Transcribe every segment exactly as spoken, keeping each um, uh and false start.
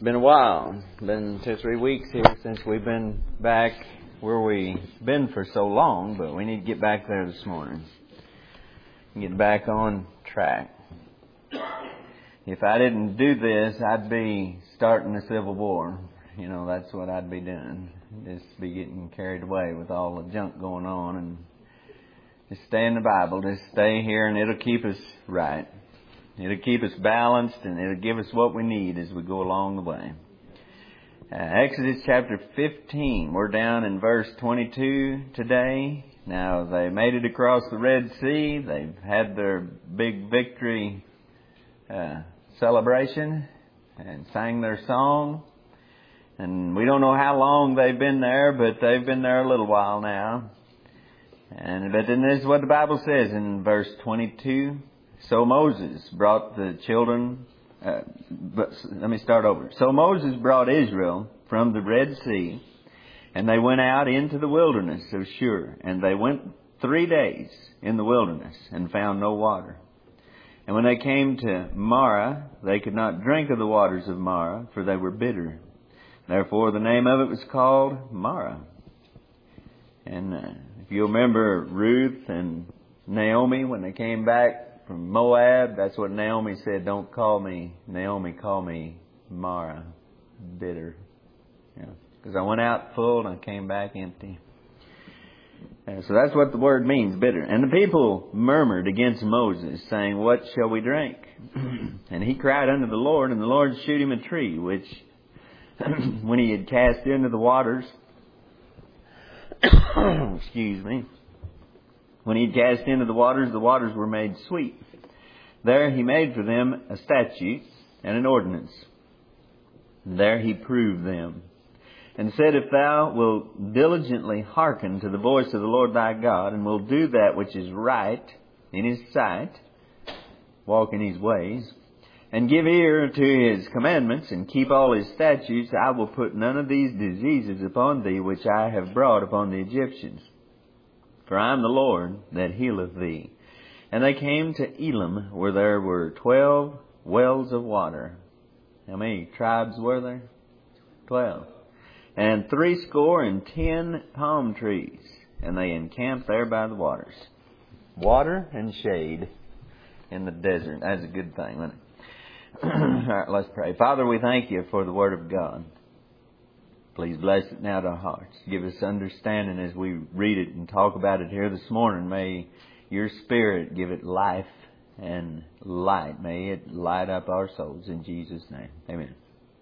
been a while. Been two or three weeks here since we've been back where we've been for so long, but we need to get back there this morning. Get back on track. If I didn't do this, I'd be starting a civil war. You know, that's what I'd be doing. Just be getting carried away with all the junk going on, and just stay in the Bible. Just stay here, and it'll keep us right. It'll keep us balanced, and it'll give us what we need as we go along the way. Uh, Exodus chapter fifteen. We're down in verse twenty-two today. Now, they made it across the Red Sea. They've had their big victory uh, celebration and sang their song. And we don't know how long they've been there, but they've been there a little while now. And but then this is what the Bible says in verse twenty-two. So Moses brought the children, uh, but let me start over. So Moses brought Israel from the Red Sea, and they went out into the wilderness of Shur. And they went three days in the wilderness and found no water. And when they came to Marah, they could not drink of the waters of Marah, for they were bitter. Therefore the name of it was called Marah. And uh, if you remember Ruth and Naomi, when they came back from Moab, that's what Naomi said, don't call me Naomi, call me Marah, bitter. Yeah. Because I went out full and I came back empty. And so that's what the word means, bitter. And the people murmured against Moses, saying, what shall we drink? And he cried unto the Lord, and the Lord shewed him a tree, which when he had cast into the waters, excuse me, when he had cast into the waters, the waters were made sweet. There he made for them a statute and an ordinance. There he proved them, and said, if thou wilt diligently hearken to the voice of the Lord thy God, and will do that which is right in his sight, walk in his ways, and give ear to his commandments, and keep all his statutes, I will put none of these diseases upon thee which I have brought upon the Egyptians. For I am the Lord that healeth thee. And they came to Elim, where there were twelve wells of water. How many tribes were there? Twelve. And threescore and ten palm trees. And they encamped there by the waters. Water and shade in the desert. That's a good thing, isn't it? All right, let's pray. Father, we thank you for the Word of God. Please bless it now to our hearts. Give us understanding as we read it and talk about it here this morning. May your Spirit give it life and light. May it light up our souls in Jesus' name. Amen.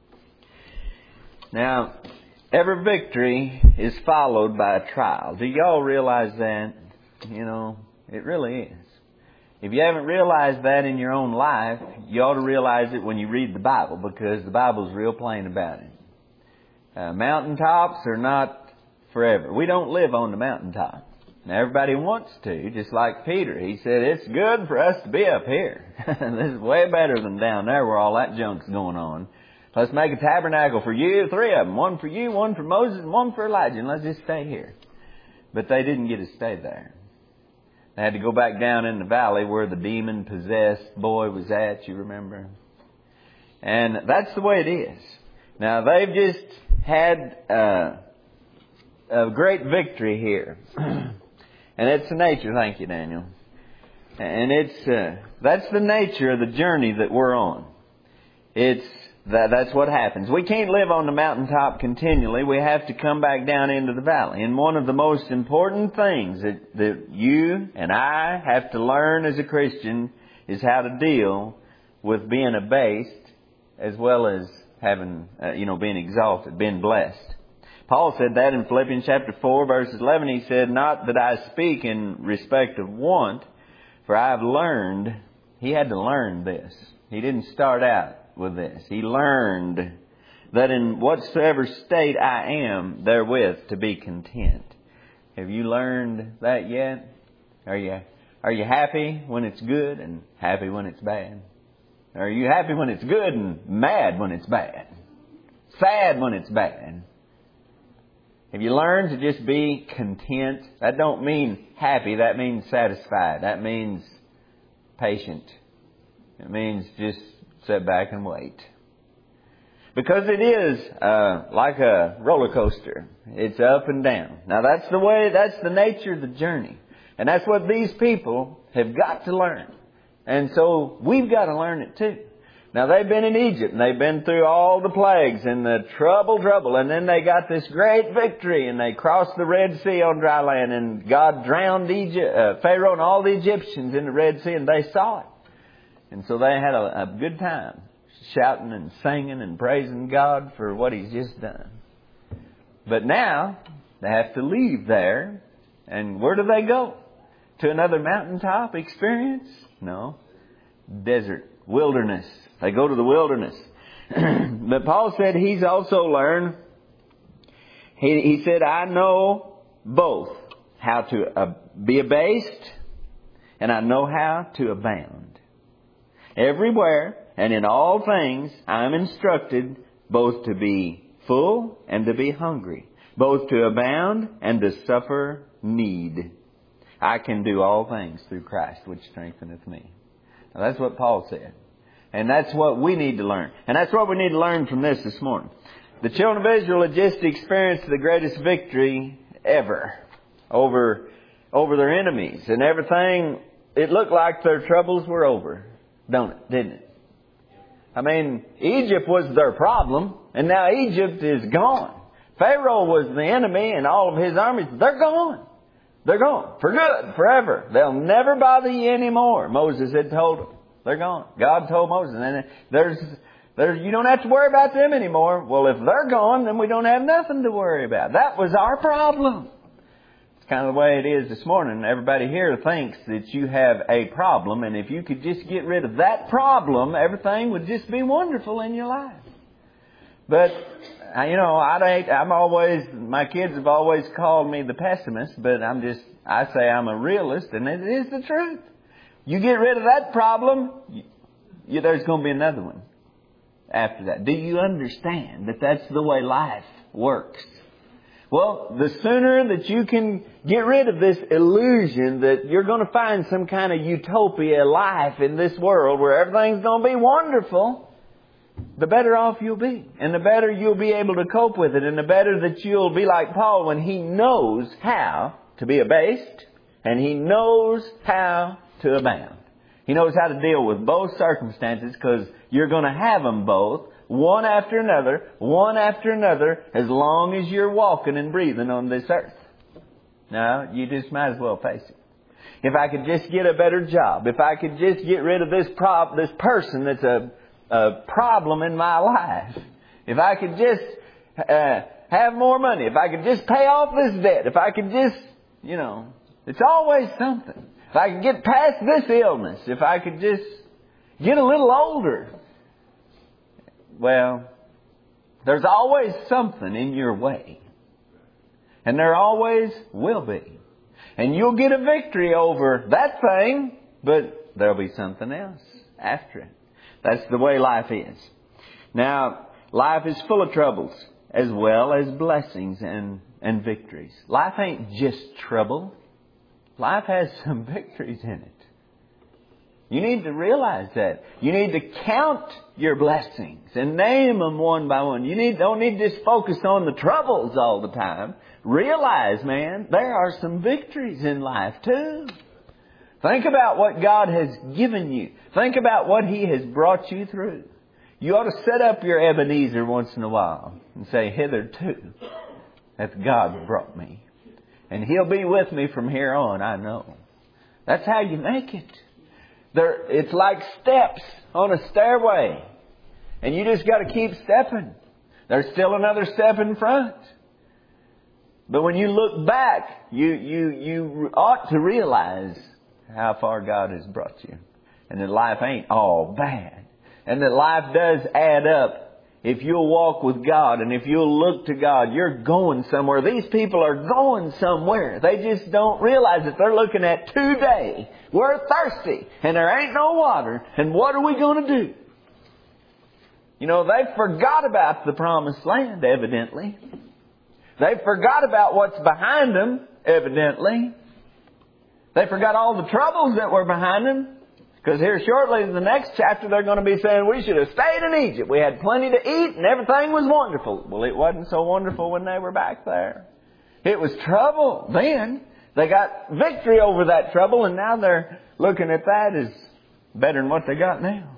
Now, every victory is followed by a trial. Do y'all realize that? You know, it really is. If you haven't realized that in your own life, you ought to realize it when you read the Bible, because the Bible's real plain about it. Uh, mountaintops are not forever. We don't live on the mountaintop. Now, everybody wants to, just like Peter. He said, it's good for us to be up here. This is way better than down there where all that junk's going on. Let's make a tabernacle for you, three of them. One for you, one for Moses, and one for Elijah. And let's just stay here. But they didn't get to stay there. They had to go back down in the valley where the demon-possessed boy was at, you remember? And that's the way it is. Now, they've just had uh, a great victory here. And it's the nature, thank you, Daniel. And it's uh, that's the nature of the journey that we're on. It's that that's what happens. We can't live on the mountaintop continually. We have to come back down into the valley. And one of the most important things that, that you and I have to learn as a Christian is how to deal with being abased as well as having, uh, you know, being exalted, being blessed. Paul said that in Philippians chapter four, verses eleven. He said, not that I speak in respect of want, for I have learned. He had to learn this. He didn't start out with this. He learned that in whatsoever state I am, therewith to be content. Have you learned that yet? Are you, are you happy when it's good and happy when it's bad? Are you happy when it's good and mad when it's bad? Sad when it's bad? Have you learned to just be content? That don't mean happy. That means satisfied. That means patient. It means just sit back and wait. Because it is uh, like a roller coaster. It's up and down. Now that's the way, that's the nature of the journey. And that's what these people have got to learn. And so we've got to learn it too. Now they've been in Egypt and they've been through all the plagues and the trouble, trouble. And then they got this great victory and they crossed the Red Sea on dry land and God drowned Egypt, uh, Pharaoh and all the Egyptians in the Red Sea and they saw it. And so they had a, a good time shouting and singing and praising God for what He's just done. But now they have to leave there. And where do they go? To another mountaintop experience? No. Desert. Wilderness. They go to the wilderness. But Paul said he's also learned, he, he said, I know both how to uh, be abased and I know how to abound. Everywhere and in all things I am instructed both to be full and to be hungry, both to abound and to suffer need. I can do all things through Christ which strengtheneth me. Now that's what Paul said. And that's what we need to learn. And that's what we need to learn from this this morning. The children of Israel had just experienced the greatest victory ever over, over their enemies. And everything, it looked like their troubles were over. Don't it? Didn't it? I mean, Egypt was their problem. And now Egypt is gone. Pharaoh was the enemy and all of his armies. They're gone. They're gone. For good. Forever. They'll never bother you anymore. Moses had told them. They're gone. God told Moses. And there's, there's, you don't have to worry about them anymore. Well, if they're gone, then we don't have nothing to worry about. That was our problem. It's kind of the way it is this morning. Everybody here thinks that you have a problem. And if you could just get rid of that problem, everything would just be wonderful in your life. But, you know, I don't, I'm always, my kids have always called me the pessimist. But I'm just, I say I'm a realist. And it is the truth. You get rid of that problem, you, you, there's going to be another one after that. Do you understand that that's the way life works? Well, the sooner that you can get rid of this illusion that you're going to find some kind of utopia life in this world where everything's going to be wonderful, the better off you'll be. And the better you'll be able to cope with it. And the better that you'll be like Paul when he knows how to be abased and he knows how to abound. He knows how to deal with both circumstances because you're going to have them both, one after another, one after another, as long as you're walking and breathing on this earth. Now, you just might as well face it. If I could just get a better job, if I could just get rid of this prob- this person that's a, a problem in my life, if I could just uh, have more money, if I could just pay off this debt, if I could just, you know, it's always something. If I could get past this illness, if I could just get a little older. Well, there's always something in your way. And there always will be. And you'll get a victory over that thing, but there'll be something else after it. That's the way life is. Now, life is full of troubles as well as blessings and, and victories. Life ain't just trouble. Life has some victories in it. You need to realize that. You need to count your blessings and name them one by one. You need, don't need to just focus on the troubles all the time. Realize, man, there are some victories in life too. Think about what God has given you. Think about what He has brought you through. You ought to set up your Ebenezer once in a while and say, hitherto hath God brought me. And He'll be with me from here on, I know. That's how you make it. There, it's like steps on a stairway. And you just got to keep stepping. There's still another step in front. But when you look back, you, you, you ought to realize how far God has brought you. And that life ain't all bad. And that life does add up. If you'll walk with God and if you'll look to God, you're going somewhere. These people are going somewhere. They just don't realize that they're looking at today. We're thirsty and there ain't no water. And what are we going to do? You know, they forgot about the promised land, evidently. They forgot about what's behind them, evidently. They forgot all the troubles that were behind them. Because here shortly in the next chapter they're going to be saying we should have stayed in Egypt. We had plenty to eat and everything was wonderful. Well, it wasn't so wonderful when they were back there. It was trouble then. They got victory over that trouble and now they're looking at that as better than what they got now.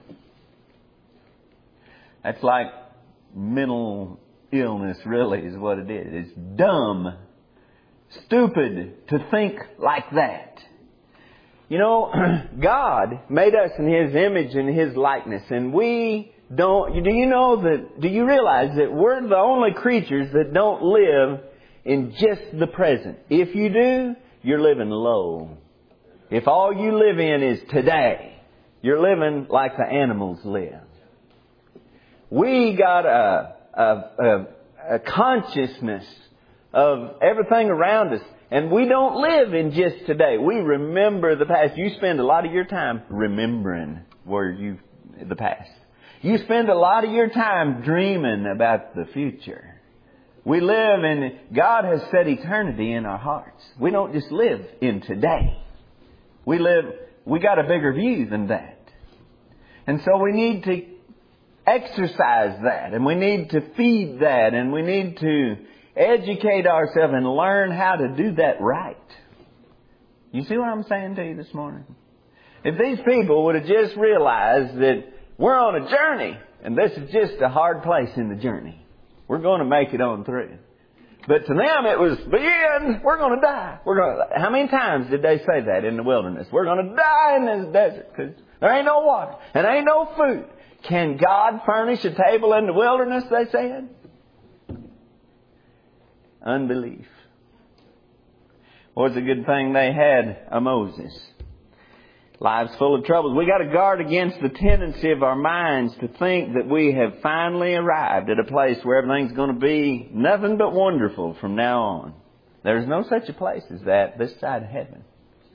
That's like mental illness really is what it is. It's dumb, stupid to think like that. You know, God made us in His image and His likeness. And we don't, do you know that, do you realize that we're the only creatures that don't live in just the present? If you do, you're living low. If all you live in is today, you're living like the animals live. We got a, a, a, a consciousness of everything around us. And we don't live in just today. We remember the past. You spend a lot of your time remembering where you, the past. You spend a lot of your time dreaming about the future. We live in, God has set eternity in our hearts. We don't just live in today. We live, we got a bigger view than that. And so we need to exercise that. And we need to feed that. And we need to educate ourselves and learn how to do that right. You see what I'm saying to you this morning? If these people would have just realized that we're on a journey and this is just a hard place in the journey. We're going to make it on through. But to them it was the end. We're going to die. We're going to, how many times did they say that in the wilderness? We're going to die in this desert because there ain't no water and there ain't no food. Can God furnish a table in the wilderness, they said? Unbelief. Was a good thing they had a Moses. Life's full of troubles. We got to guard against the tendency of our minds to think that we have finally arrived at a place where everything's going to be nothing but wonderful from now on. There's no such a place as that this side of heaven.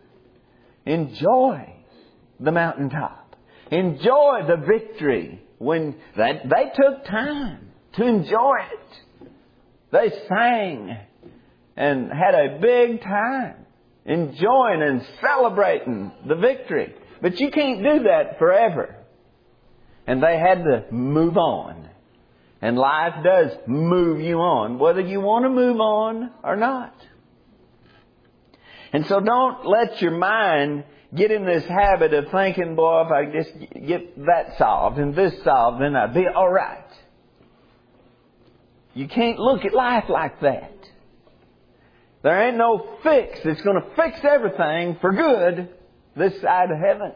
Enjoy the mountaintop. Enjoy the victory when that they took time to enjoy it. They sang and had a big time enjoying and celebrating the victory. But you can't do that forever. And they had to move on. And life does move you on, whether you want to move on or not. And so don't let your mind get in this habit of thinking, boy, if I just get that solved and this solved, then I'll be all right. You can't look at life like that. There ain't no fix that's going to fix everything for good this side of heaven.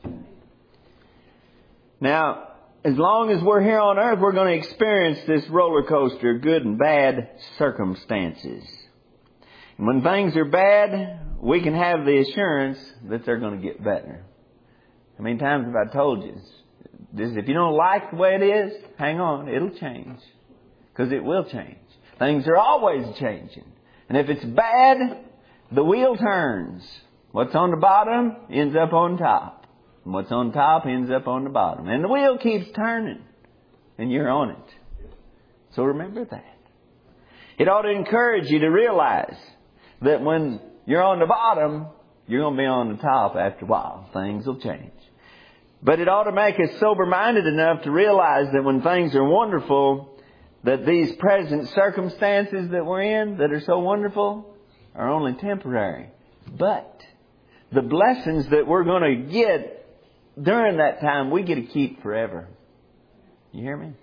Now, as long as we're here on earth, we're going to experience this roller coaster of good and bad circumstances. And when things are bad, we can have the assurance that they're going to get better. How many times have I told you this? If you don't like the way it is, hang on, it'll change. Because it will change. Things are always changing. And if it's bad, the wheel turns. What's on the bottom ends up on top. And what's on top ends up on the bottom. And the wheel keeps turning. And you're on it. So remember that. It ought to encourage you to realize that when you're on the bottom, you're going to be on the top after a while. Things will change. But it ought to make us sober-minded enough to realize that when things are wonderful, that these present circumstances that we're in that are so wonderful are only temporary. But the blessings that we're going to get during that time, we get to keep forever. You hear me?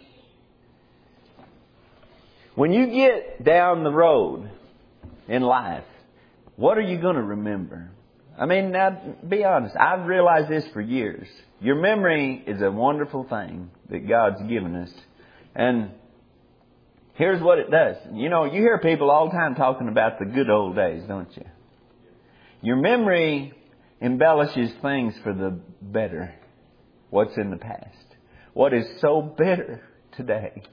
When you get down the road in life, what are you going to remember? I mean, now, be honest. I've realized this for years. Your memory is a wonderful thing that God's given us. And here's what it does. You know, you hear people all the time talking about the good old days, don't you? Your memory embellishes things for the better. What's in the past. What is so bitter today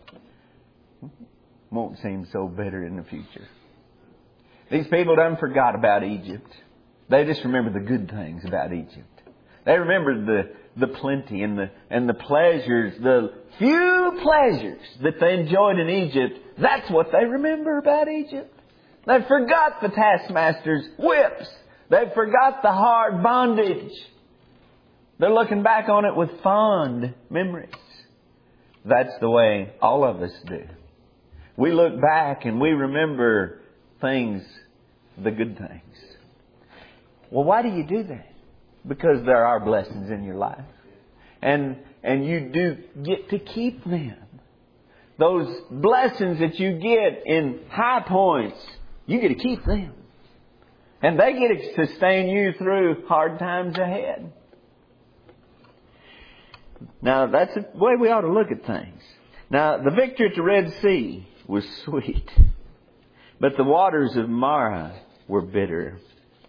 won't seem so bitter in the future. These people done forgot about Egypt. They just remember the good things about Egypt. They remember the, the plenty and the, and the pleasures, the few pleasures that they enjoyed in Egypt. That's what they remember about Egypt. They forgot the taskmaster's whips. They forgot the hard bondage. They're looking back on it with fond memories. That's the way all of us do. We look back and we remember things, the good things. Well, why do you do that? Because there are blessings in your life. And, and you do get to keep them. Those blessings that you get in high points, you get to keep them. And they get to sustain you through hard times ahead. Now, that's the way we ought to look at things. Now, the victory at the Red Sea was sweet, but the waters of Marah were bitter.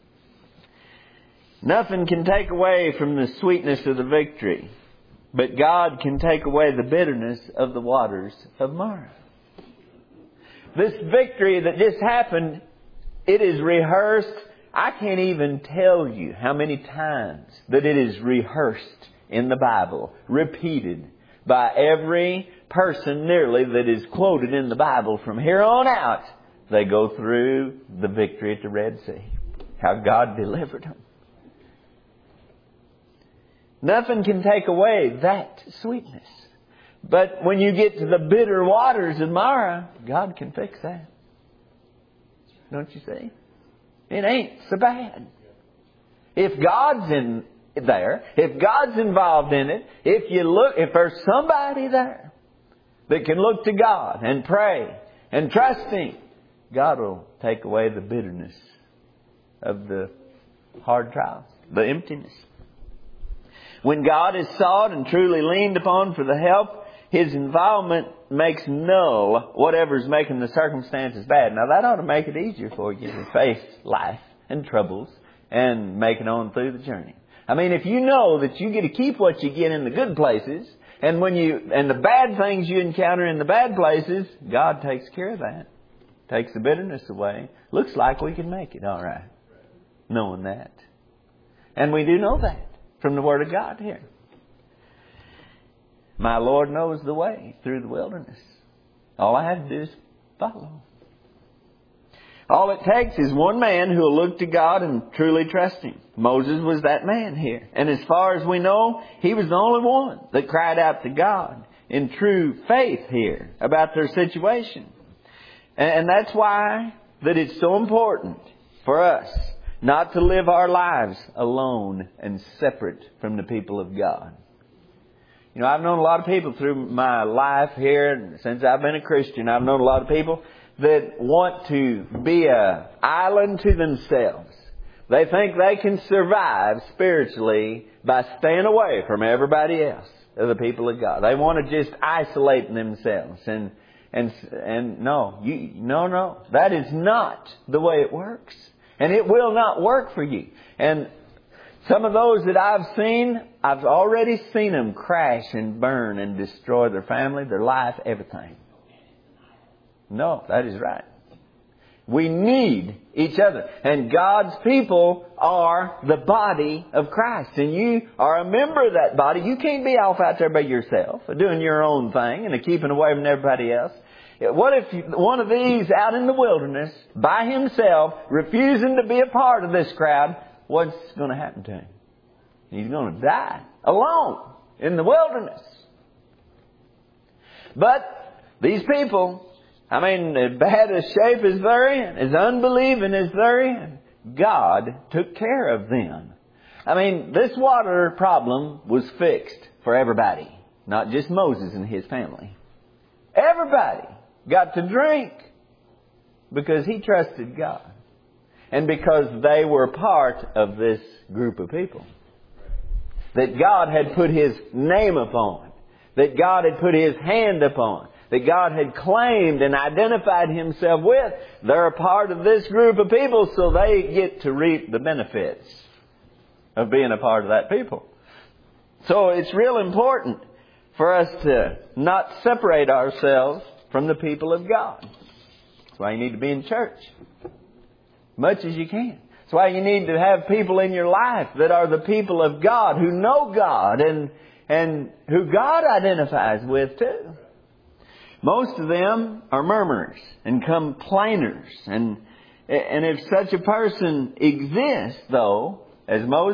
Nothing can take away from the sweetness of the victory, but God can take away the bitterness of the waters of Marah. This victory that just happened, it is rehearsed. I can't even tell you how many times that it is rehearsed in the Bible, repeated by every person nearly that is quoted in the Bible from here on out. They go through the victory at the Red Sea. How God delivered them. Nothing can take away that sweetness. But when you get to the bitter waters of Marah, God can fix that. Don't you see? It ain't so bad. If God's in there, if God's involved in it, if you look, if there's somebody there that can look to God and pray and trust Him, God will take away the bitterness of the hard trials, the emptiness. When God is sought and truly leaned upon for the help, His involvement makes null whatever's making the circumstances bad. Now that ought to make it easier for you to face life and troubles and make it on through the journey. I mean, if you know that you get to keep what you get in the good places, and when you and the bad things you encounter in the bad places, God takes care of that. Takes the bitterness away. Looks like we can make it all right. Knowing that. And we do know that from the Word of God here. My Lord knows the way through the wilderness. All I have to do is follow. All it takes is one man who will look to God and truly trust Him. Moses was that man here. And as far as we know, he was the only one that cried out to God in true faith here about their situation. And that's why that it's so important for us not to live our lives alone and separate from the people of God. You know, I've known a lot of people through my life here, and since I've been a Christian, I've known a lot of people that want to be an island to themselves. They think they can survive spiritually by staying away from everybody else, the people of God. They want to just isolate themselves. And and and no, you, no, no, that is not the way it works. And it will not work for you. And some of those that I've seen, I've already seen them crash and burn and destroy their family, their life, everything. No, that is right. We need each other. And God's people are the body of Christ. And you are a member of that body. You can't be off out there by yourself, doing your own thing and keeping away from everybody else. What if one of these out in the wilderness, by himself, refusing to be a part of this crowd, what's going to happen to him? He's going to die alone in the wilderness. But these people, I mean, as bad a shape as they're in, as unbelieving as they're in, God took care of them. I mean, this water problem was fixed for everybody, not just Moses and his family. Everybody got to drink because he trusted God and because they were part of this group of people that God had put His name upon, that God had put His hand upon, that God had claimed and identified Himself with. They're a part of this group of people, so they get to reap the benefits of being a part of that people. So it's real important for us to not separate ourselves from the people of God. That's why you need to be in church as much as you can. That's why you need to have people in your life that are the people of God, who know God and, and who God identifies with too. Most of them are murmurers and complainers. And, and if such a person exists, though, as Moses,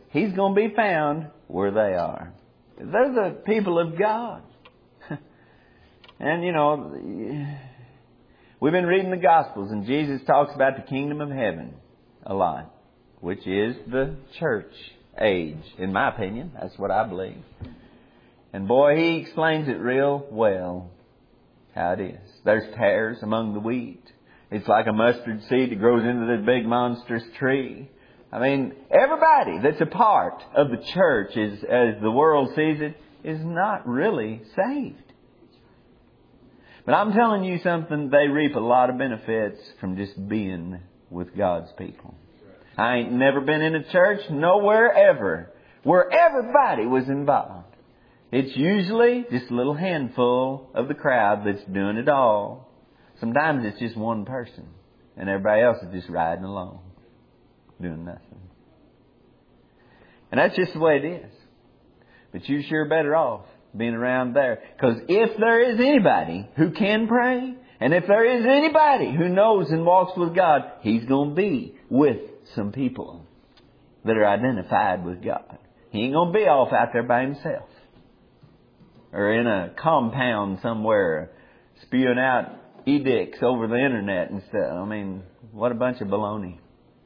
He's going to be found where they are. They're the people of God. And, you know, we've been reading the Gospels, and Jesus talks about the kingdom of heaven a lot, which is the church age, in my opinion. That's what I believe. And boy, He explains it real well, how it is. There's tares among the wheat. It's like a mustard seed that grows into this big monstrous tree. I mean, everybody that's a part of the church, is, as the world sees it, is not really saved. But I'm telling you something, they reap a lot of benefits from just being with God's people. I ain't never been in a church, nowhere ever, where everybody was involved. It's usually just a little handful of the crowd that's doing it all. Sometimes it's just one person, and everybody else is just riding along, doing nothing. And that's just the way it is. But you're sure better off being around there. Because if there is anybody who can pray, and if there is anybody who knows and walks with God, He's going to be with some people that are identified with God. He ain't going to be off out there by himself, or in a compound somewhere spewing out edicts over the internet and stuff. I mean, what a bunch of baloney.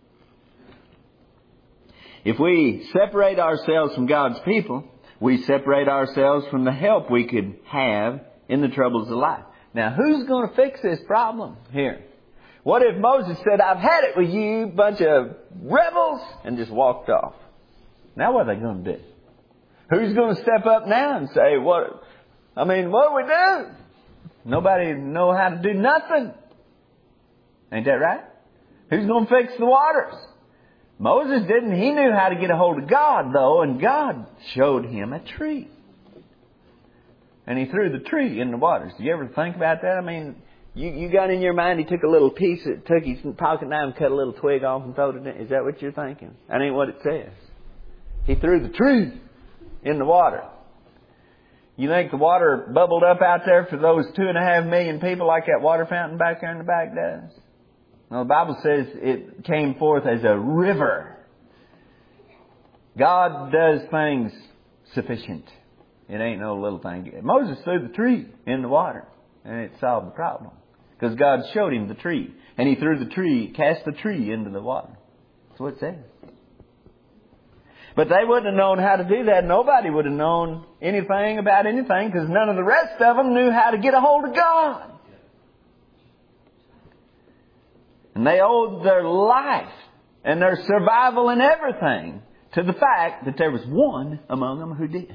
If we separate ourselves from God's people, we separate ourselves from the help we could have in the troubles of life. Now, who's going to fix this problem here? What if Moses said, I've had it with you, bunch of rebels, and just walked off? Now what are they going to do? Who's going to step up now and say, what? I mean, what do we do? Nobody know how to do nothing. Ain't that right? Who's going to fix the waters? Moses didn't. He knew how to get a hold of God, though, and God showed him a tree. And He threw the tree in the waters. Do you ever think about that? I mean, you, you got in your mind He took a little piece, took his pocket knife and cut a little twig off and threw it in. Is that what you're thinking? That ain't what it says. He threw the tree in the water. You think the water bubbled up out there for those two and a half million people like that water fountain back there in the back does? Well, the Bible says it came forth as a river. God does things sufficient. It ain't no little thing. Moses threw the tree in the water, and it solved the problem. Because God showed him the tree. And he threw the tree, cast the tree into the water. That's what it says. But they wouldn't have known how to do that. Nobody would have known anything about anything, because none of the rest of them knew how to get a hold of God. And they owed their life and their survival and everything to the fact that there was one among them who did.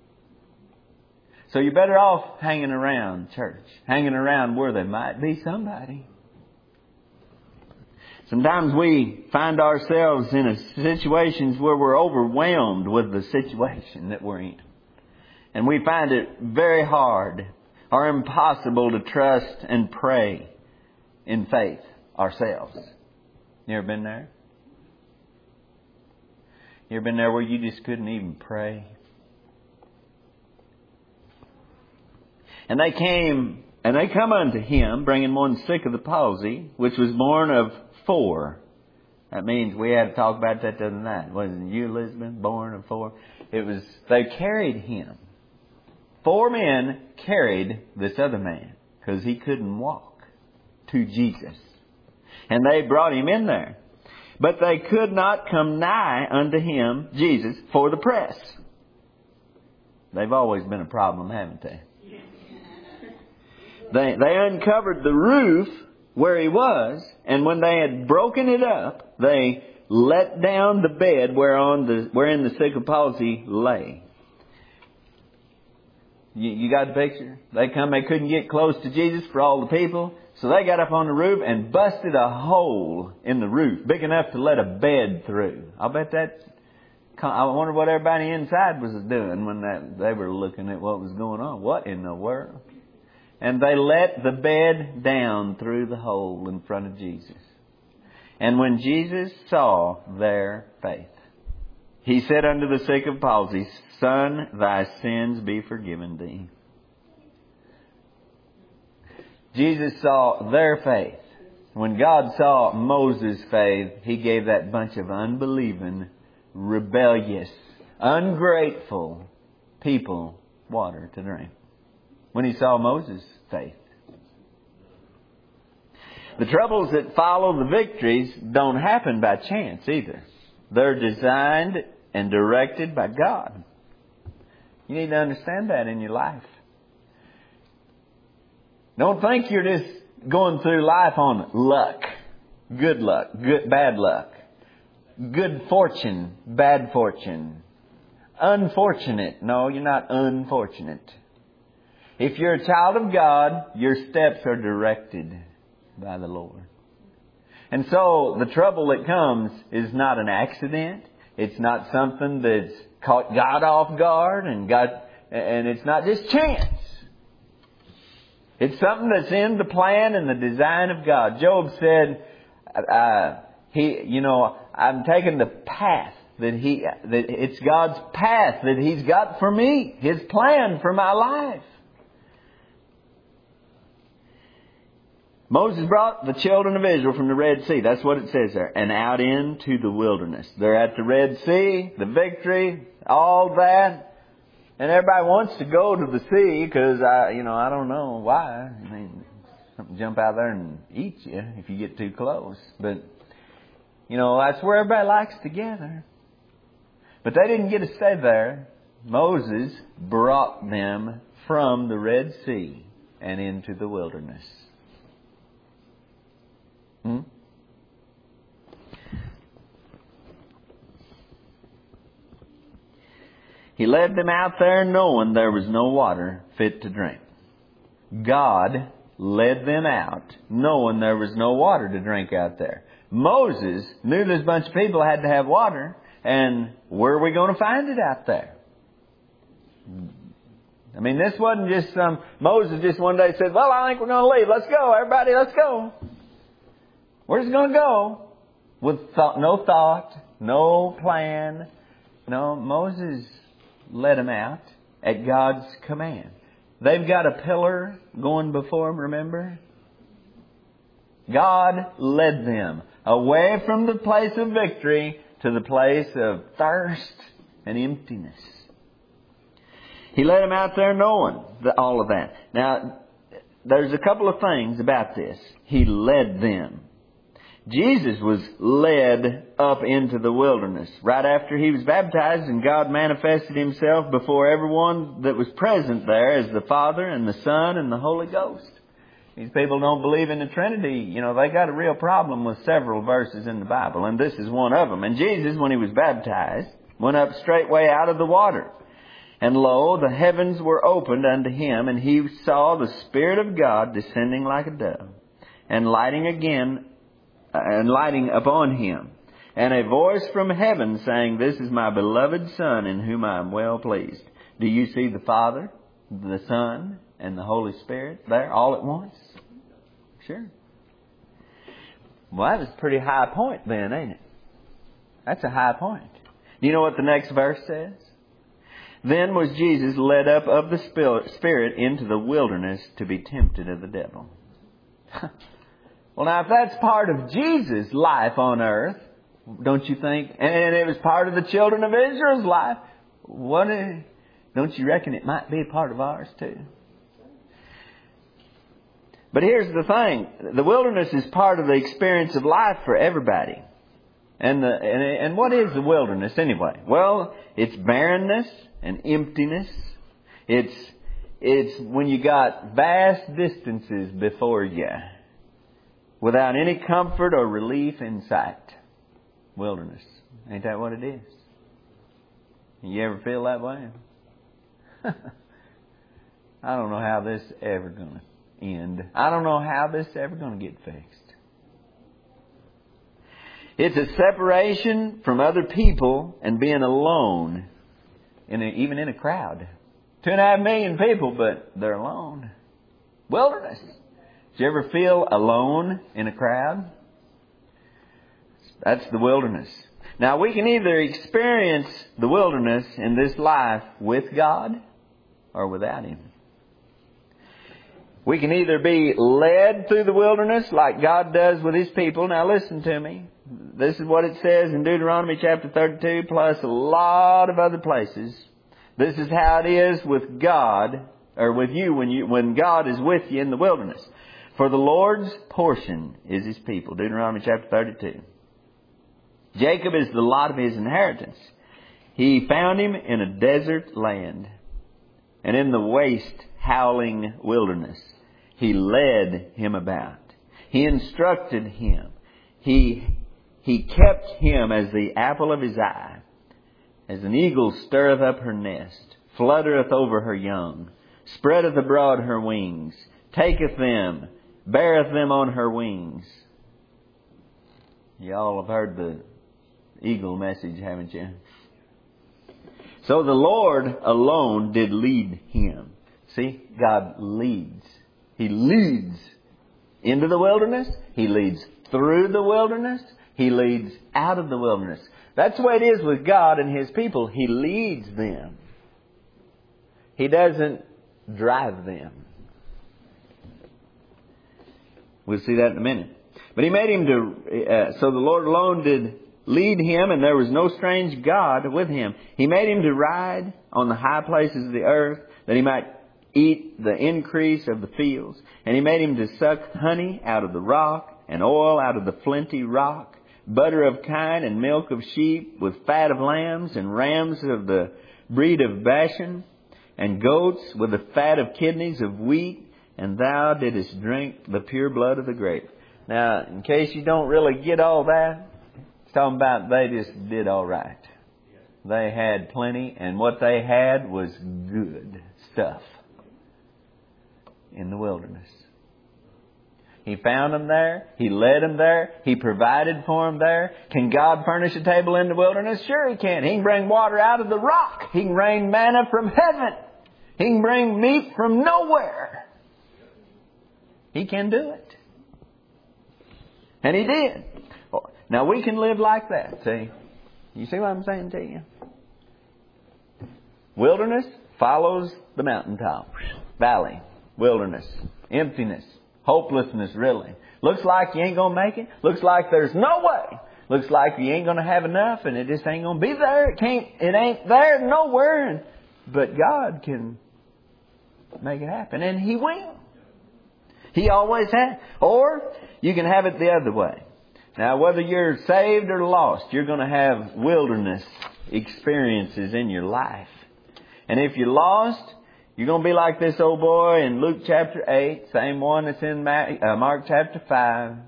So you're better off hanging around church, hanging around where there might be somebody. Sometimes we find ourselves in a situations where we're overwhelmed with the situation that we're in. And we find it very hard or impossible to trust and pray in faith ourselves. You ever been there? You ever been there where you just couldn't even pray? And they came, and they come unto Him, bringing one sick of the palsy, which was born of four. That means we had to talk about that the other night. Wasn't you, Elizabeth, born of four? It was, they carried him. Four men carried this other man because he couldn't walk to Jesus. And they brought him in there. But they could not come nigh unto him, Jesus, for the press. They've always been a problem, haven't they? They, they uncovered the roof where he was, and when they had broken it up, they let down the bed whereon the, wherein the sick of palsy lay. You, you got the picture? They come, they couldn't get close to Jesus for all the people, so they got up on the roof and busted a hole in the roof, big enough to let a bed through. I'll bet that's... I wonder what everybody inside was doing when that, they were looking at what was going on. What in the world? And they let the bed down through the hole in front of Jesus. And when Jesus saw their faith, He said unto the sick of palsy, Son, thy sins be forgiven thee. Jesus saw their faith. When God saw Moses' faith, He gave that bunch of unbelieving rebellious, ungrateful people water to drink when He saw Moses' faith. The troubles that follow the victories don't happen by chance either. They're designed and directed by God. You need to understand that in your life. Don't think you're just going through life on luck. Good luck, good bad luck. Good fortune, bad fortune. Unfortunate. No, you're not unfortunate. If you're a child of God, your steps are directed by the Lord. And so the trouble that comes is not an accident. It's not something that's caught God off guard and God, and it's not just chance. It's something that's in the plan and the design of God. Job said, uh, he, you know, I'm taking the path that he, that it's God's path that He's got for me, His plan for my life. Moses brought the children of Israel from the Red Sea. That's what it says there. And out into the wilderness. They're at the Red Sea, the victory, all that. And everybody wants to go to the sea because, I, you know, I don't know why. I mean, something jump out there and eat you if you get too close. But, you know, that's where everybody likes to gather. But they didn't get to stay there. Moses brought them from the Red Sea and into the wilderness. Hmm? He led them out there knowing there was no water fit to drink. God led them out knowing there was no water to drink out there. Moses knew this bunch of people had to have water, and where are we going to find it out there? I mean, this wasn't just some... Moses just one day said, well, I think we're going to leave. Let's go, everybody, let's go. Where's it going to go? With thought, no thought, no plan. No, Moses led them out at God's command. They've got a pillar going before them, remember? God led them away from the place of victory to the place of thirst and emptiness. He led them out there knowing the, all of that. Now, there's a couple of things about this. He led them. Jesus was led up into the wilderness right after He was baptized, and God manifested Himself before everyone that was present there as the Father and the Son and the Holy Ghost. These people don't believe in the Trinity. You know, they got a real problem with several verses in the Bible, and this is one of them. And Jesus, when He was baptized, went up straightway out of the water. And lo, the heavens were opened unto Him, and He saw the Spirit of God descending like a dove, and lighting again and lighting upon Him. And a voice from heaven saying, This is my beloved Son, in whom I am well pleased. Do you see the Father, the Son, and the Holy Spirit there all at once? Sure. Well, that was a pretty high point then, ain't it? That's a high point. Do you know what the next verse says? Then was Jesus led up of the Spirit into the wilderness to be tempted of the devil. Well, now, if that's part of Jesus' life on earth, don't you think? And it was part of the children of Israel's life. What? A, don't you reckon it might be a part of ours too? But here's the thing: the wilderness is part of the experience of life for everybody. And the and, and what is the wilderness anyway? Well, it's barrenness and emptiness. It's it's when you got vast distances before you, without any comfort or relief in sight. Wilderness. Ain't that what it is? You ever feel that way? I don't know how this is ever going to end. I don't know how this is ever going to get fixed. It's a separation from other people and being alone, in a, even in a crowd. Two and a half million people, but they're alone. Wilderness. Did you ever feel alone in a crowd? That's the wilderness. Now, we can either experience the wilderness in this life with God or without Him. We can either be led through the wilderness like God does with His people. Now, listen to me. this is what it says in Deuteronomy chapter thirty-two, plus a lot of other places. This is how it is with God, or with you when you when God is with you in the wilderness. For the Lord's portion is His people. Deuteronomy chapter thirty-two. Jacob is the lot of his inheritance. He found him in a desert land, and in the waste, howling wilderness. He led him about. He instructed him. He, he kept him as the apple of his eye. As an eagle stirreth up her nest, fluttereth over her young, spreadeth abroad her wings, taketh them, beareth them on her wings. Y'all have heard the eagle message, haven't you? So the Lord alone did lead him. See, God leads. He leads into the wilderness. He leads through the wilderness. He leads out of the wilderness. That's the way it is with God and His people. He leads them. He doesn't drive them. We'll see that in a minute. But He made him to, uh, so the Lord alone did lead him, and there was no strange God with him. He made him to ride on the high places of the earth, that he might eat the increase of the fields. And He made him to suck honey out of the rock, and oil out of the flinty rock, butter of kine and milk of sheep, with fat of lambs and rams of the breed of Bashan, and goats with the fat of kidneys of wheat, and thou didst drink the pure blood of the grape. Now, in case you don't really get all that, it's talking about they just did all right. They had plenty, and what they had was good stuff in the wilderness. He found them there. He led them there. He provided for them there. Can God furnish a table in the wilderness? Sure He can. He can bring water out of the rock. He can rain manna from heaven. He can bring meat from nowhere. He can do it. And He did. Now we can live like that, see? You see what I'm saying to you? Wilderness follows the mountaintop. Valley, wilderness, emptiness, hopelessness, really. Looks like you ain't going to make it. Looks like there's no way. Looks like you ain't going to have enough, and it just ain't going to be there. It can't, it ain't there nowhere. And, but God can make it happen, and He will. He always has. Or you can have it the other way. Now, whether you're saved or lost, you're going to have wilderness experiences in your life. And if you're lost, you're going to be like this old boy in Luke chapter eight, same one that's in Mark chapter five.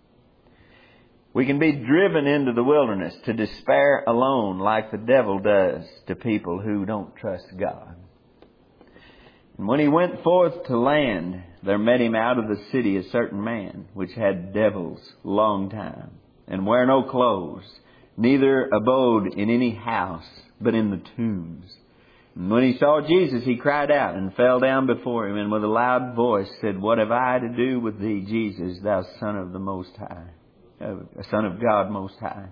We can be driven into the wilderness to despair alone, like the devil does to people who don't trust God. And when he went forth to land, there met him out of the city a certain man, which had devils long time, and wear no clothes, neither abode in any house, but in the tombs. And when he saw Jesus, he cried out and fell down before him, and with a loud voice said, What have I to do with thee, Jesus, thou Son of the Most High, uh, Son of God Most High?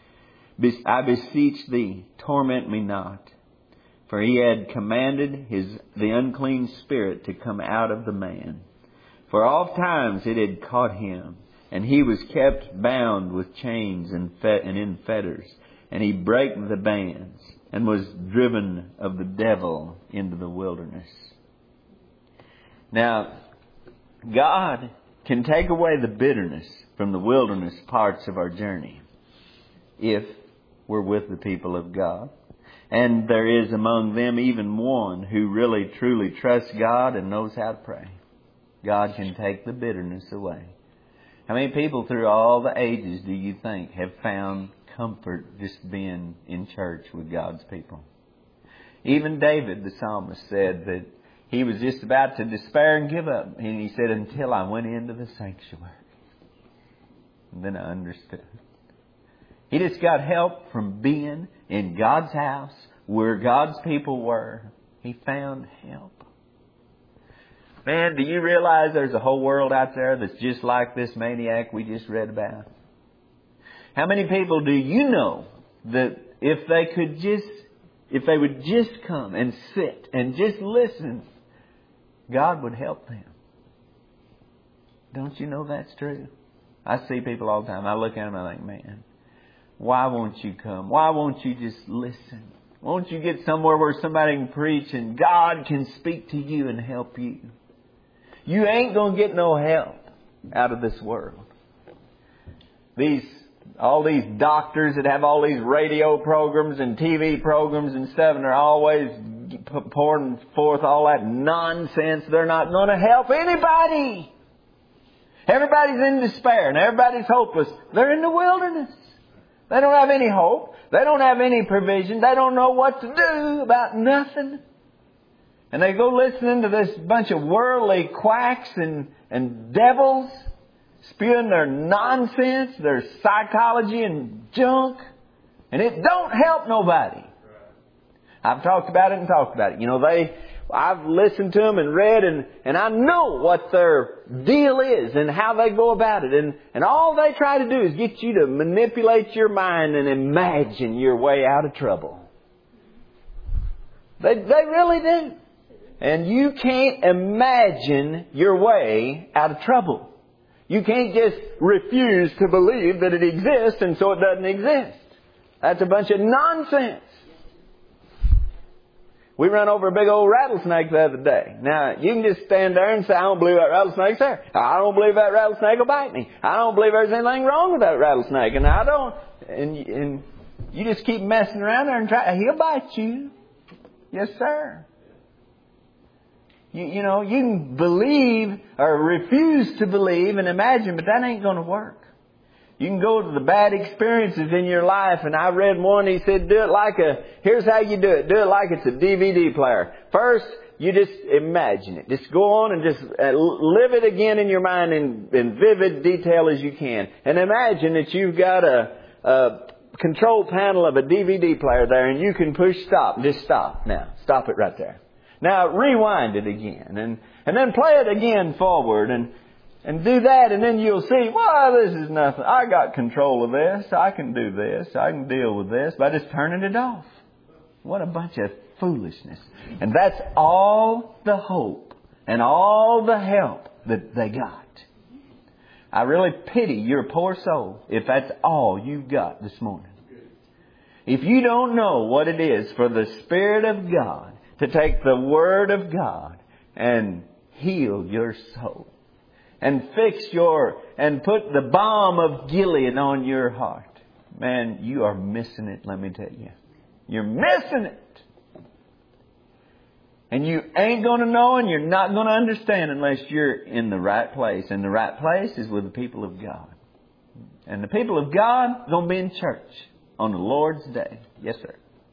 I beseech thee, torment me not. For he had commanded his the unclean spirit to come out of the man. For oft times it had caught him, and he was kept bound with chains and, fe- and in fetters. And he brake the bands, and was driven of the devil into the wilderness. Now, God can take away the bitterness from the wilderness parts of our journey if we're with the people of God. And there is among them even one who really truly trusts God and knows how to pray. God can take the bitterness away. How many people through all the ages do you think have found comfort just being in church with God's people? Even David, the psalmist, said that he was just about to despair and give up. And he said, until I went into the sanctuary. And then I understood. He just got help from being in God's house where God's people were. He found help. Man, do you realize there's a whole world out there that's just like this maniac we just read about? How many people do you know that if they could just, if they would just come and sit and just listen, God would help them? Don't you know that's true? I see people all the time. I look at them and I think, man, why won't you come? Why won't you just listen? Won't you get somewhere where somebody can preach and God can speak to you and help you? You ain't going to get no help out of this world. These, all these doctors that have all these radio programs and T V programs and stuff, and they're always pouring forth all that nonsense. They're not going to help anybody. Everybody's in despair and everybody's hopeless. They're in the wilderness. They don't have any hope. They don't have any provision. They don't know what to do about nothing. And they go listening to this bunch of worldly quacks and, and devils spewing their nonsense, their psychology and junk. And it don't help nobody. I've talked about it and talked about it. You know, they, I've listened to them and read and, and I know what their deal is and how they go about it. And, and all they try to do is get you to manipulate your mind and imagine your way out of trouble. They, they really do. And you can't imagine your way out of trouble. You can't just refuse to believe that it exists and so it doesn't exist. That's a bunch of nonsense. We ran over a big old rattlesnake the other day. Now, you can just stand there and say, I don't believe that rattlesnake's there. I don't believe that rattlesnake will bite me. I don't believe there's anything wrong with that rattlesnake. And I don't... And, and you just keep messing around there and try... He'll bite you. Yes, sir. You, you know, you can believe or refuse to believe and imagine, but that ain't going to work. You can go to the bad experiences in your life, and I read one, he said, do it like a, here's how you do it. Do it like it's a D V D player. First, you just imagine it. Just go on and just uh, live it again in your mind in, in vivid detail as you can. And imagine that you've got a, a control panel of a D V D player there, and you can push stop. Just stop now. Stop it right there. Now, rewind it again, and, and then play it again forward, and And do that, and then you'll see, well, this is nothing. I got control of this. I can do this. I can deal with this by just turning it off. What a bunch of foolishness. And that's all the hope and all the help that they got. I really pity your poor soul if that's all you've got this morning. If you don't know what it is for the Spirit of God to take the Word of God and heal your soul, and fix your, and put the balm of Gilead on your heart. Man, you are missing it, let me tell you. You're missing it. And you ain't going to know and you're not going to understand unless you're in the right place. And the right place is with the people of God. And the people of God are going to be in church on the Lord's day. Yes, sir.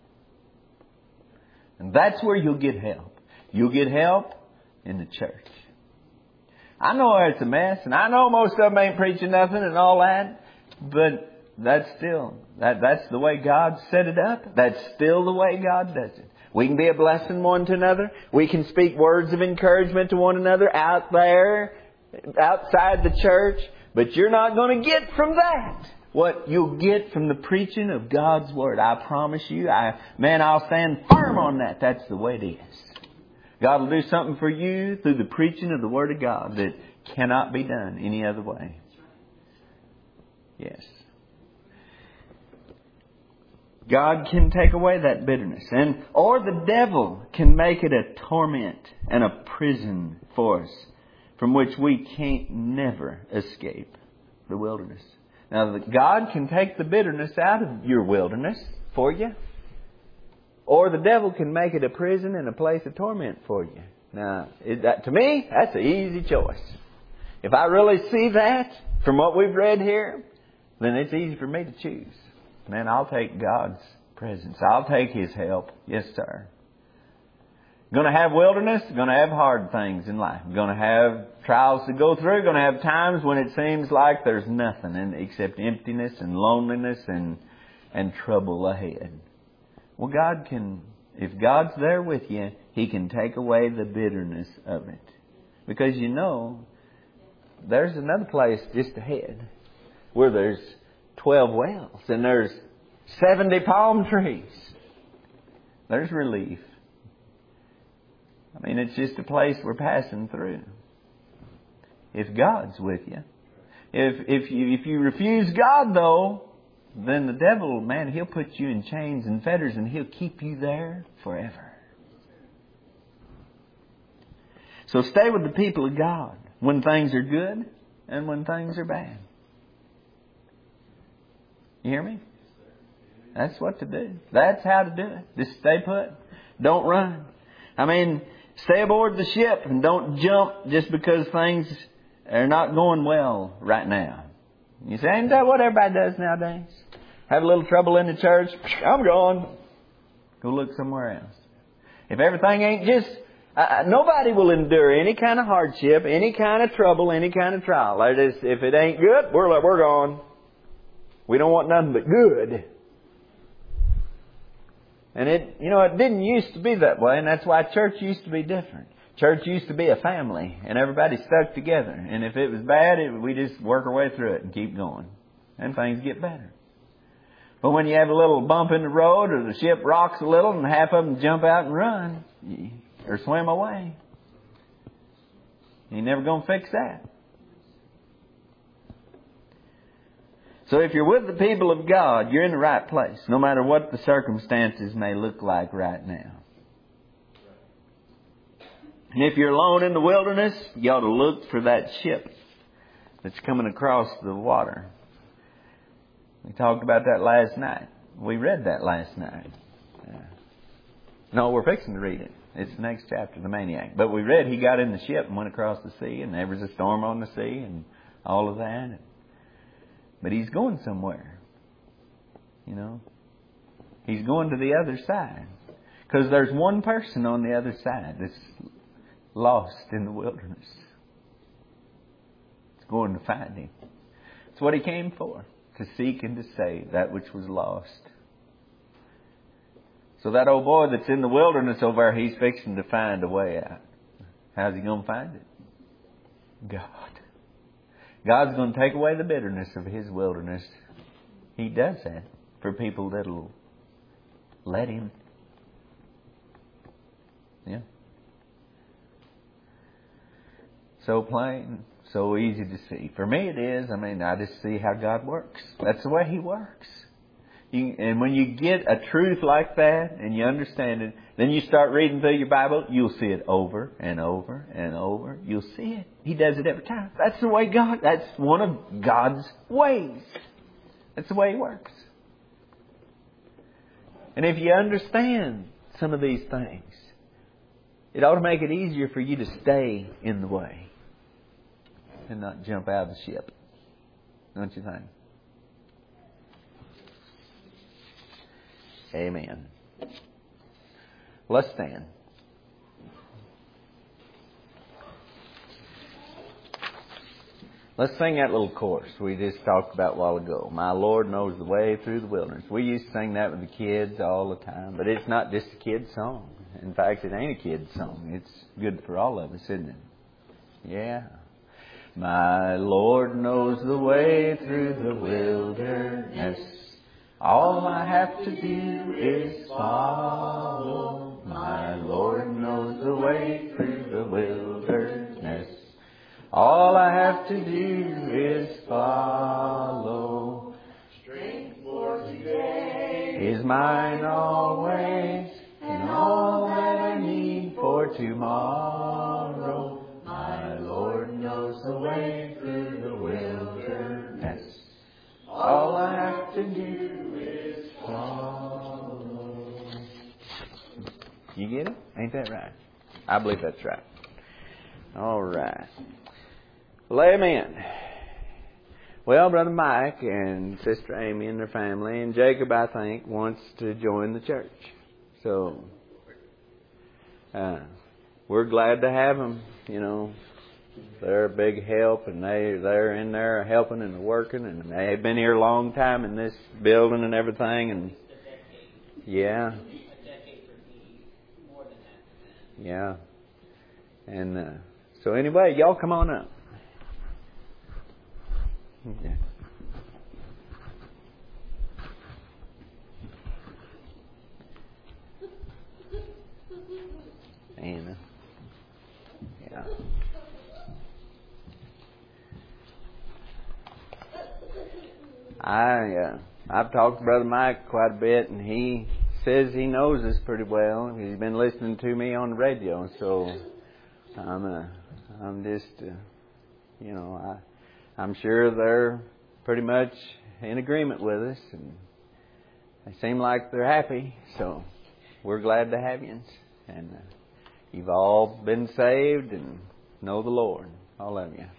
And that's where you'll get help. You'll get help in the church. I know it's a mess, and I know most of them ain't preaching nothing and all that, but that's still, that that's the way God set it up. That's still the way God does it. We can be a blessing one to another. We can speak words of encouragement to one another out there, outside the church, but you're not going to get from that what you'll get from the preaching of God's Word. I promise you, I man, I'll stand firm on that. That's the way it is. God will do something for you through the preaching of the Word of God that cannot be done any other way. Yes. God can take away that bitterness. And or the devil can make it a torment and a prison for us from which we can't never escape. The wilderness. Now, God can take the bitterness out of your wilderness for you. Or the devil can make it a prison and a place of torment for you. Now, is that, to me, that's an easy choice. If I really see that from what we've read here, then it's easy for me to choose. Man, I'll take God's presence. I'll take His help. Yes, sir. Going to have wilderness. Going to have hard things in life. Going to have trials to go through. Going to have times when it seems like there's nothing in, except emptiness and loneliness and, and trouble ahead. Well, God can, if God's there with you, He can take away the bitterness of it. Because you know, there's another place just ahead where there's twelve wells and there's seventy palm trees. There's relief. I mean, it's just a place we're passing through. If God's with you. If, if you, if you refuse God, though, then the devil, man, he'll put you in chains and fetters and he'll keep you there forever. So stay with the people of God when things are good and when things are bad. You hear me? That's what to do. That's how to do it. Just stay put. Don't run. I mean, stay aboard the ship and don't jump just because things are not going well right now. You say, ain't that what everybody does nowadays? Have a little trouble in the church, I'm gone. Go look somewhere else. If everything ain't just, uh, nobody will endure any kind of hardship, any kind of trouble, any kind of trial. Just, if it ain't good, we're like, we're gone. We don't want nothing but good. And it, you know, it didn't used to be that way, and that's why church used to be different. Church used to be a family, and everybody stuck together. And if it was bad, it, we just work our way through it and keep going. And things get better. But when you have a little bump in the road, or the ship rocks a little, and half of them jump out and run, or swim away, you're never going to fix that. So if you're with the people of God, you're in the right place, no matter what the circumstances may look like right now. And if you're alone in the wilderness, you ought to look for that ship that's coming across the water. We talked about that last night. We read that last night. Uh, no, we're fixing to read it. It's the next chapter, the maniac. But we read he got in the ship and went across the sea, and there was a storm on the sea and all of that. But he's going somewhere. You know. He's going to the other side. Because there's one person on the other side that's lost in the wilderness. It's going to find him. It's what he came for. To seek and to save that which was lost. So that old boy that's in the wilderness over there, he's fixing to find a way out. How's he going to find it? God. God's going to take away the bitterness of His wilderness. He does that for people that'll let Him. Yeah. So plain, so easy to see. For me it is. I mean, I just see how God works. That's the way He works. You, and when you get a truth like that and you understand it, then you start reading through your Bible, you'll see it over and over and over. You'll see it. He does it every time. That's the way God, that's one of God's ways. That's the way He works. And if you understand some of these things, it ought to make it easier for you to stay in the way and not jump out of the ship. Don't you think? Amen. Let's stand. Let's sing that little chorus we just talked about a while ago. My Lord knows the way through the wilderness. We used to sing that with the kids all the time, but it's not just a kid's song. In fact, it ain't a kid's song. It's good for all of us, isn't it? Yeah. My Lord knows the way through the wilderness. All I have to do is follow. My Lord knows the way through the wilderness. All I have to do is follow. Strength for today is mine always, and all that I need for tomorrow. My Lord knows the way through the wilderness. All I have to do is follow. You get it? Ain't that right? I believe that's right. All right. Well, amen. Well, Brother Mike and Sister Amy and their family, and Jacob, I think, wants to join the church. So, uh, we're glad to have them. You know, they're a big help, and they, they're in there helping and working, and they've been here a long time in this building and everything, and yeah. Yeah. And uh, so anyway, y'all come on up. Yeah. And, yeah. I, uh, I've talked to Brother Mike quite a bit, and he says he knows us pretty well. He's been listening to me on the radio, so I'm uh, I'm just, uh, you know, I, I'm sure they're pretty much in agreement with us, and they seem like they're happy. So we're glad to have you, and uh, you've all been saved and know the Lord, all of you.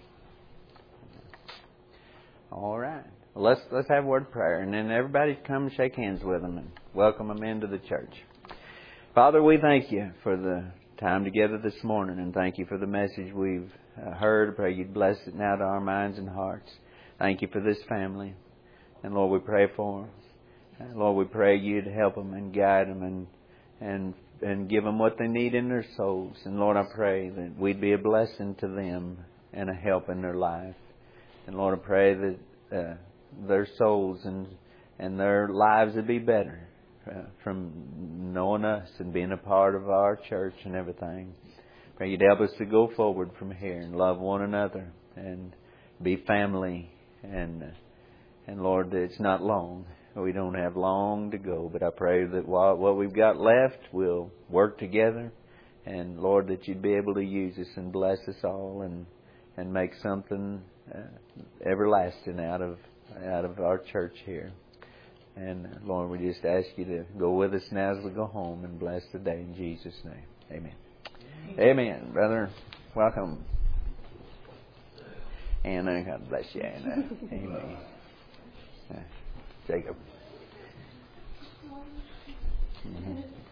All right. Well, let's let's have a word of prayer, and then everybody come and shake hands with them and welcome them into the church. Father, we thank you for the time together this morning, and thank you for the message we've uh, heard. I pray you'd bless it now to our minds and hearts. Thank you for this family, and Lord, we pray for them. And Lord, we pray you'd help them and guide them and and and give them what they need in their souls. And Lord, I pray that we'd be a blessing to them and a help in their life. And Lord, I pray that uh, their souls and and their lives would be better uh, from knowing us and being a part of our church and everything. Pray you'd help us to go forward from here and love one another and be family. And uh, and Lord, it's not long. We don't have long to go, but I pray that while what we've got left, we'll work together. And Lord, that you'd be able to use us and bless us all and and make something uh, everlasting out of out of our church here. And uh, Lord, we just ask you to go with us now as we go home and bless the day in Jesus' name. Amen. Amen, Amen brother. Welcome. Anna, God bless you, Anna. Amen. Uh, Jacob. Mm-hmm.